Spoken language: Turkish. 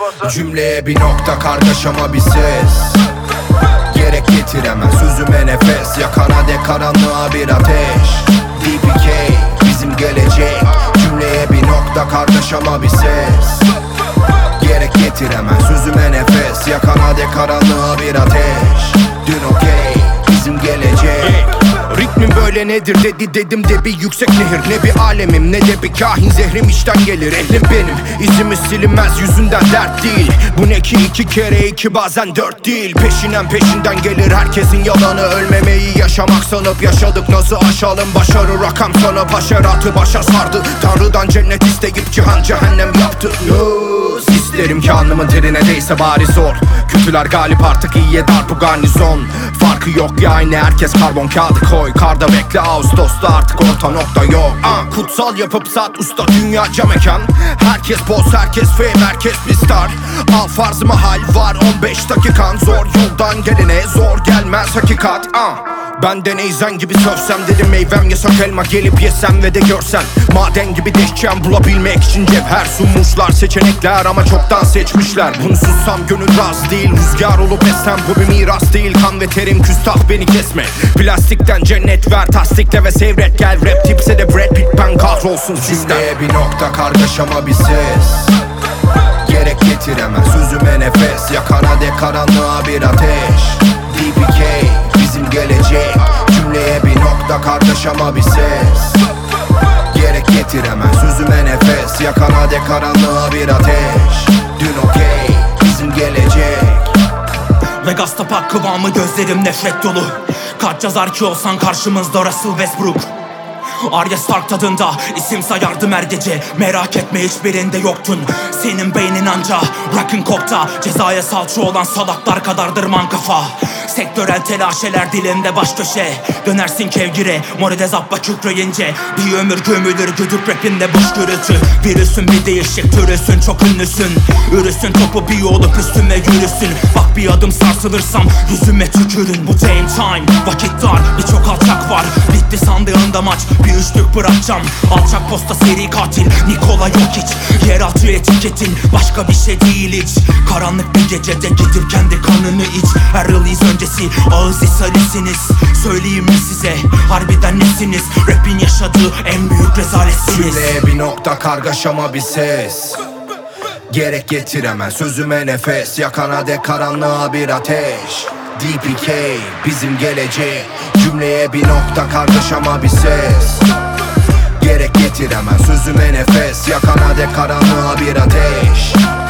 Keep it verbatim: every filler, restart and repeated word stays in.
Cümleye bir nokta, kargaşama bir ses. Gerek getiremez sözüme nefes. Yakana dek karanlığa bir ateş. D P K bizim gelecek. Cümleye bir nokta, kargaşama bir ses. Gerek getiremez sözüme nefes. Yakana dek karanlığa bir ateş. Dün okey bizim gelecek. Ritmim böyle nedir dedi, dedim de bir yüksek nehir. Ne bir alemim ne de bir kahin, zehrim içten gelir. Ehlim benim, izimiz silinmez, yüzünden dert değil. Bu ne ki iki kere iki, bazen dört değil. Peşinen peşinden gelir herkesin yalanı. Ölmemeyi yaşamak sanıp yaşadık, nasıl aşalım. Başarı rakam sana başaratı başa sardı. Tanrıdan cennet isteyip cihan cehennem yaptı. Yaz isterim ki alnımın terine değse bari zor. Kötüler galip artık, iyiye dar bu garnizon. Farkı yok ya, aynı herkes karbon kağıdı koy. Karda bekle Ağustos'ta, artık orta nokta yok. uh, Kutsal yapıp sat usta, dünyaca mekan. Herkes boss, herkes fame, herkes bir star. Al farz mahal var on beş dakikan. Zor yoldan gelene zor gelmez hakikat. uh. Benden eyzen gibi sövsem dedim meyvem yasak elma. Gelip yesem ve de görsen maden gibi deşeceğim. Bulabilmek için cevher sunmuşlar seçenekler, ama çoktan seçmişler. Bunu sussam gönül raz değil, rüzgar olup essem bu bir miras değil. Kan ve terim küstah, beni kesme. Plastikten cennet ver, tasdikle ve seyret. Gel rap tipse de Brad Pitt, ben kahrolsun sistem. Cümleye bir nokta, kargaşama bir ses. Gerek getiremez sözüme nefes. Yakana dek karanlığa bir ateş. D P K bizim gelecek. Cümleye bir nokta, kargaşama bir ses. Gerek getiremez sözüme nefes. Yakana dek karanlığa bir ateş. Dün okey bizim gelecek. Vegas tapak kıvamı, gözlerim nefret dolu. Kaç yazar ki olsan karşımızda Russell Westbrook. Arya Stark tadında isim sayardım her gece. Merak etme hiçbirinde yoktun. Senin beynin anca rock'ın kopta. Cezaya salça olan salaklar kadardır man kafa. Sektörel telaşeler dilinde baş köşe. Dönersin kevgire morede zappa kükreyince. Bir ömür gömülür güdük rapinde boş gürültü. Virüsün bir değişik türüsün, çok ünlüsün. Ürüsün topu bir olup üstüme yürüsün. Bak bir adım sarsılırsam yüzüme tükürün. Bu game time, vakit dar, birçok alçak var. Bitti sandığında maç, bir üçlük bırakacağım. Alçak posta seri katil Nikola Jokic. Yeraltı etiketin başka bir şey değil hiç. Karanlık bir gecede getir kendi kanını iç. Her release öncesi ağız ishalesiniz. Söyleyeyim mi size harbiden nesiniz? Rap'in yaşadığı en büyük rezaletsiniz. Cümleye bir nokta, kargaşama bir ses. Gerek getiremez sözüme nefes. Yakana dek karanlığa bir ateş. D P K bizim gelecek. Cümleye bir nokta, kargaşama bir ses. Gerek getiremez sözüme nefes. Yakana dek karanlığa bir ateş.